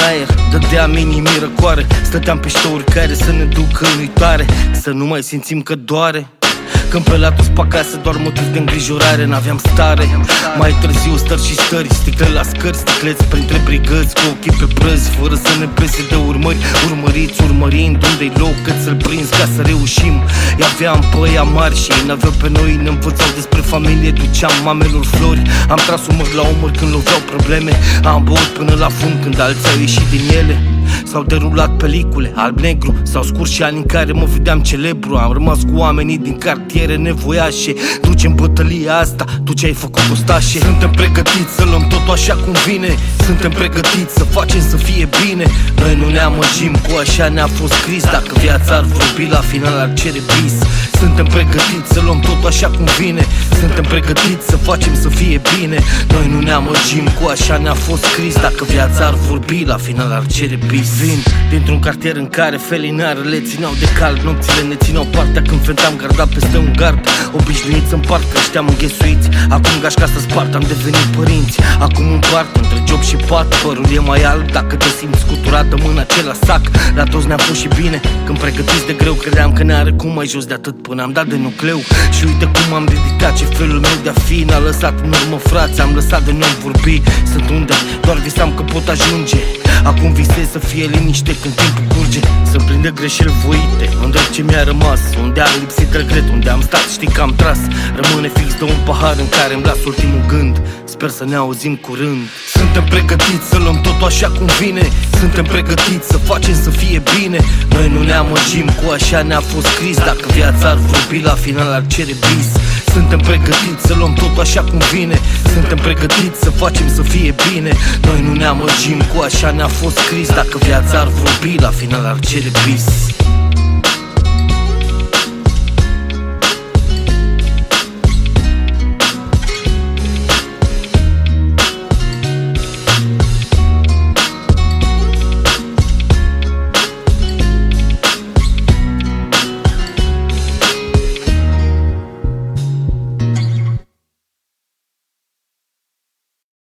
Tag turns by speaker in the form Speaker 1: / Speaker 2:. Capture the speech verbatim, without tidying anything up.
Speaker 1: aer, dădeam inimii răcoare. Stăteam pe ștouri care să ne ducă în uitare, să nu mai simțim că doare. Când pe la toți pe acasă, doar motiv de îngrijorare, n-aveam stare. Mai târziu stări și stări, sticle la scări, sticleți printre brigăți, cu ochii pe prăzi, fără să ne pese de urmări. Urmăriți, urmărind unde-i loc, cât să-l prinzi ca să reușim. I-aveam pe ea mari și ei n-aveau pe noi, ne învățau despre familie, duceam mamelor flori. Am tras umăr la umăr când loveau probleme, am băut până la fund când alții au ieșit din ele. S-au derulat pelicule, alb-negru, s-au scurs și ani în care mă vedeam celebru. Am rămas cu oamenii din cartiere nevoiașe. Ducem bătălia asta, tu ce ai făcut ostașe. Suntem pregătiți să luăm totul așa cum vine, suntem pregătiți să facem să fie bine. Noi nu ne amăgim, cu așa ne-a fost scris. Dacă viața ar vorbi, la final ar cere bis. Suntem pregătiți să luăm totul așa cum vine, suntem pregătiți să facem să fie bine. Noi nu ne amăgim, cu așa ne-a fost scris. Dacă viața ar vorbi, la final ar cere bis. Vin dintr-un cartier în care felinarele țineau de cald, nopțile ne țineau partea când fentam gardat peste un gard. Obișnuiți în parc, că știam înghesuiți. Acum gașca să spart, am devenit părinți. Acum împart între job și pat, părul e mai alb dacă te simți scuturată, mâna acela sac. La toți ne-a fost și bine, când pregătiți de greu, credeam că ne-are cum mai jos de atât până am dat de nucleu. Și uite cum am ridicat, ce felul meu de-a fi n-a lăsat în urmă frați, am lăsat de nu vorbi. Sunt unde doar visam că pot ajunge, acum visez să fie liniște când timpul curge. Să-mi prinde greșeli voite, unde ce mi-a rămas, unde am lipsit regret, unde am stat, știi că am tras. Rămâne fix de un pahar în care îmi las ultimul gând. Sper să ne auzim curând. Suntem pregătiți să luăm totul așa cum vine, suntem pregătiți să facem să fie bine. Noi nu ne amăgim, cu așa ne-a fost scris. Dacă viața ar vorbi, la final ar cere bis. Suntem pregătiți să luăm totul așa cum vine, suntem pregătiți să facem să fie bine. Noi nu ne amăgim, cu așa ne-a fost scris. Dacă viața ar vorbi, la final ar cere bis.